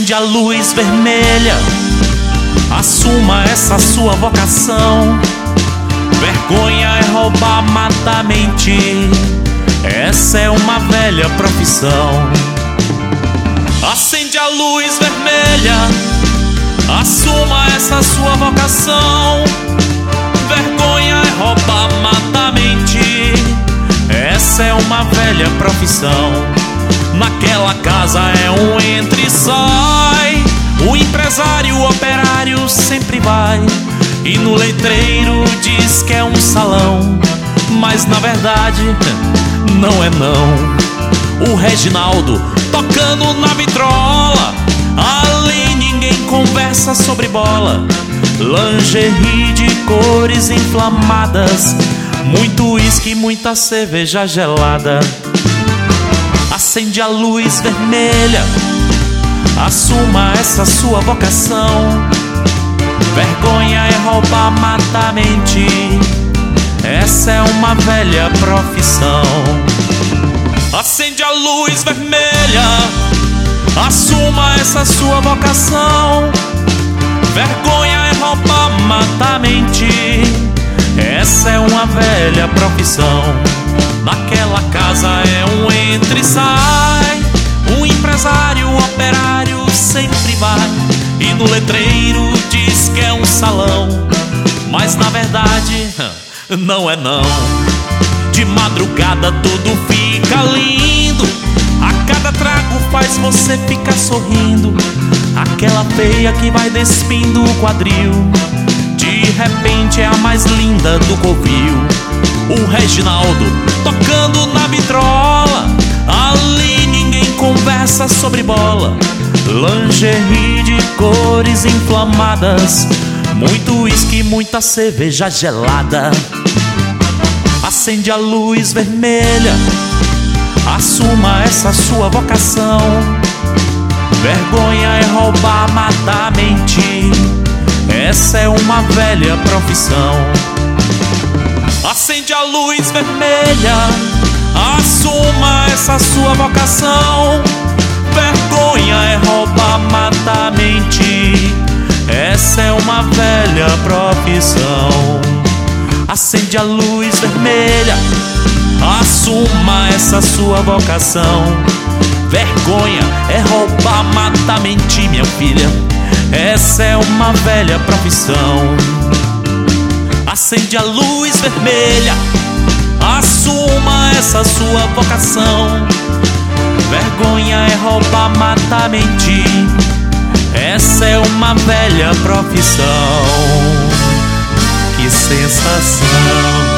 Acende a luz vermelha, assuma essa sua vocação. Vergonha é roubar, matar, mentir, essa é uma velha profissão. Acende a luz vermelha, assuma essa sua vocação. Vergonha é roubar, matar, mentir, essa é uma velha profissão. Naquela casa é um entra e sai, o empresário, o operário sempre vai, e no letreiro diz que é um salão, mas na verdade não é não. O Reginaldo tocando na vitrola, ali ninguém conversa sobre bola. Lingerie de cores inflamadas, muito uísque, muita cerveja gelada. Acende a luz vermelha, assuma essa sua vocação. Vergonha é roubar, matar, mentir, essa é uma velha profissão. Acende a luz vermelha, assuma essa sua vocação. Vergonha é roubar, matar, mentir, essa é uma velha profissão. Naquela casa é um entra e sai, o empresário, o operário sempre vai, e no letreiro diz que é um salão, mas na verdade não é não. De madrugada tudo fica lindo, a cada trago faz você ficar sorrindo. Aquela feia que vai despindo o quadril, de repente é a mais linda do covil. O Reginaldo tocando na vitrola, ali ninguém conversa sobre bola. Lingerie de cores inflamadas, muito uísque, muita cerveja gelada. Acende a luz vermelha, assuma essa sua vocação. Vergonha é roubar, matar, mentir, essa é uma velha profissão. Acende a luz vermelha, assuma essa sua vocação. Vergonha é roubar, matar, mentir, essa é uma velha profissão. Acende a luz vermelha, assuma essa sua vocação. Vergonha é roubar, matar, mentir, minha filha, essa é uma velha profissão. Acende a luz vermelha, assuma essa sua vocação. Vergonha é roubar, matar, mentir, essa é uma velha profissão. Que sensação!